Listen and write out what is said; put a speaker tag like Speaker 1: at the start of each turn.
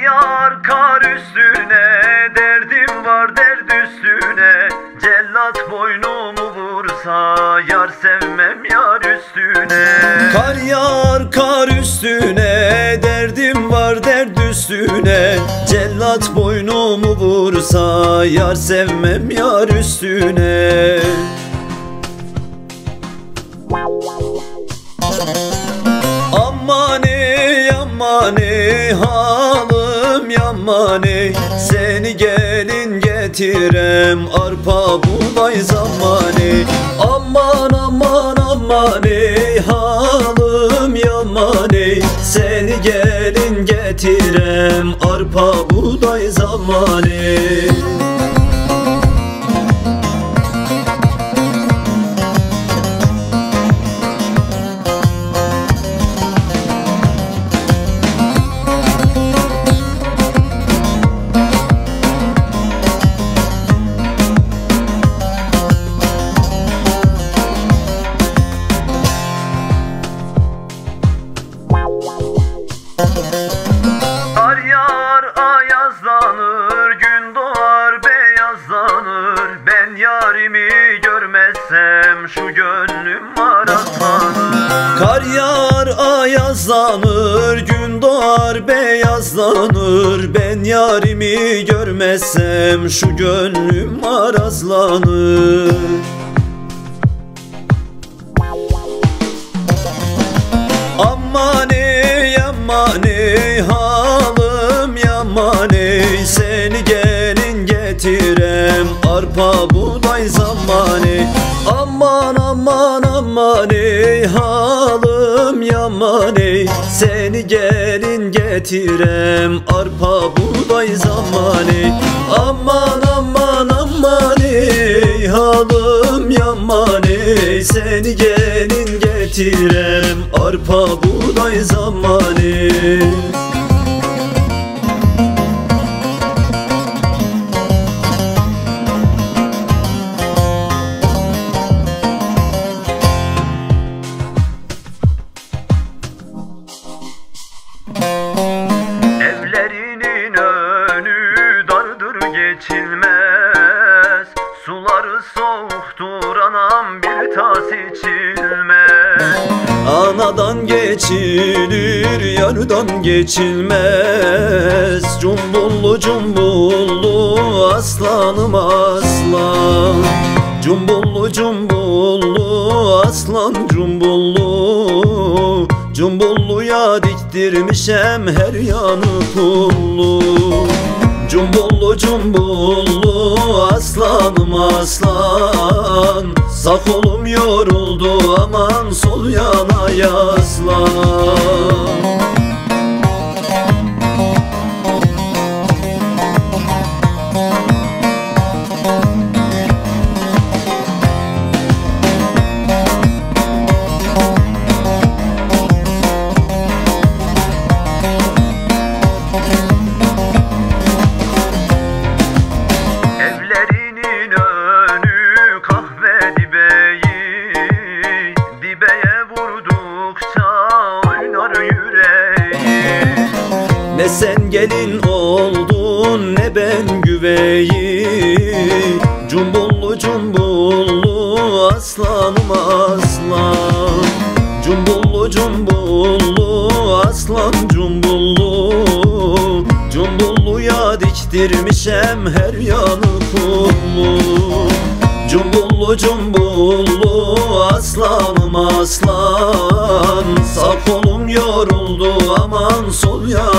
Speaker 1: yağar kar üstüne, derdim var derd üstüne. Cellat boynumu vursa, yar sevmem yar üstüne.
Speaker 2: Kar yağar kar üstüne, derdim var derd üstüne. Cellat boynumu vursa, yar sevmem yar üstüne. Aman ey aman ey, halım yaman ey. Seni gelin getirem, arpa buğday zamanı. Aman aman aman ey, halım yaman ey. Seni gelin getirem, arpa buğday zamanı.
Speaker 1: Kar yağar ayazlanır, gün doğar beyazlanır. Ben yarimi görmezsem şu gönlüm marazlanır.
Speaker 2: Kar yağar ayazlanır, gün doğar beyazlanır. Ben yarimi görmezsem şu gönlüm marazlanır. Aman ey aman ey, halım yaman ey. Seni gelin getirem, arpa buğday zamanı. Aman aman aman ey, halım yaman ey. Seni gelin getirem, arpa buğday zamanı. Aman aman aman ey, halım yaman ey. Seni gelin getirem, arpa buğday zamanı.
Speaker 1: Evlerinin önü dardır geçilmez. Suları soğuktur anam, bir tas içilmez.
Speaker 2: Anadan geçilir, yardan geçilmez. Cumbullu cumbullu aslanım aslan. Cumbullu cumbullu aslan cumbullu. Cumbulluya diktirmişem her yanı pullu. Cumbullu cumbullu aslanım aslan. Sağ kolum yoruldu aman, sol yana yaslan.
Speaker 1: Evlerinin önü kahve dibeği, dibeye vurdukça oynar yüreği.
Speaker 2: Ne sen gelin oldun, ne ben güveyi. Cumbullu cumbullu aslanım aslan. Cumbullu cumbullu aslan cumbullu. Cumbulluya diktirmişem her yanı pullu. Cumbullu cumbullu aslanım aslan. Sağ kolum yoruldu aman, sol yana